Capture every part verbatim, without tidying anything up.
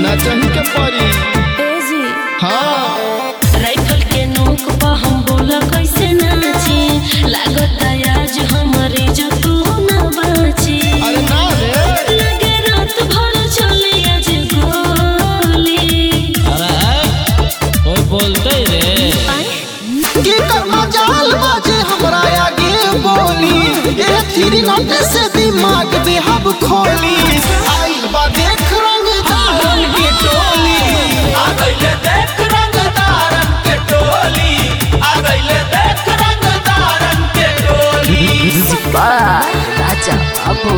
नचही के परी ए जी हाँ राइफल के नोक पा हम बोला कैसे नाची लागत आज हमारे जो तू ना बाची अरे ना रे लगे रात भर चले आज गोली अरे कोई बोलते ही रे की करना जाल बाजे हमरा आगे बोली ए थ्री नोट से दिमाग दे हब खोली आइल बा देख रंग दारन के टोली आ गइले देख रंग दारन के टोली आ गइले देख रंग दारन के टोली राजा बाबू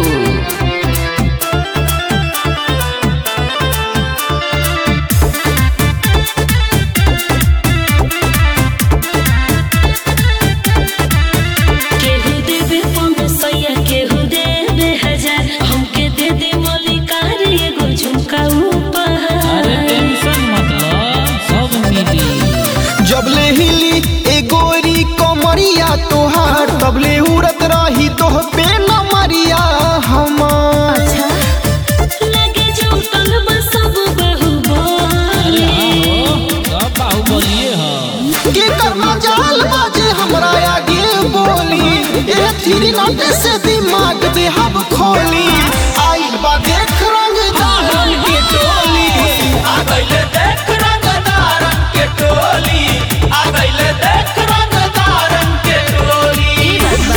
जबले हिली ए गोरी कमरिया तोहार तबले उड़त रही तोह पे न मरिया हमार अच्छा लगे जो तलब सब बाहुबली सब बाहुबलिए ह के करना जाल बाजे हमरा आगे बोली ए थ्री नोट से दिमाग दे हब खोली आइल बा देख रंग दारन के टोली आ गइले देख रंग दारन के टोली आ गइले देख रंग दारन के टोली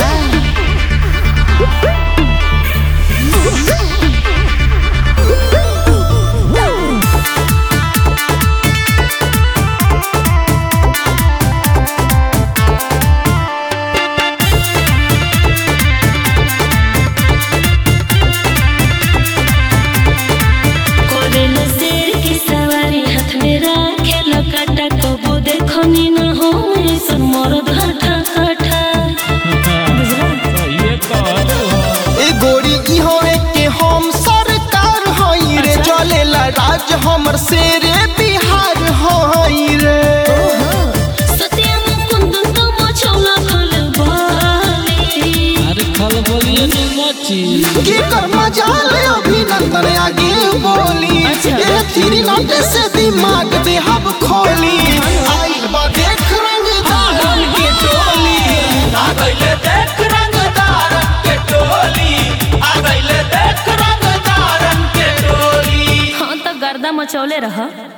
राज हमर शेरे बिहार होई रे सत्यम कुंदन तो मचौला खलबली अरे खलबलिए न मची की कर्मा जाल अभिनंदन आगे बोली ए थ्री नोट से दिमाग दे हब खोली आइल बा देख रंग दारन के टोली आ गइले देख रंग दारन के टोली आ गइले देख रंग दारन के टोली हाँ तो गर्दा मचौले रहा।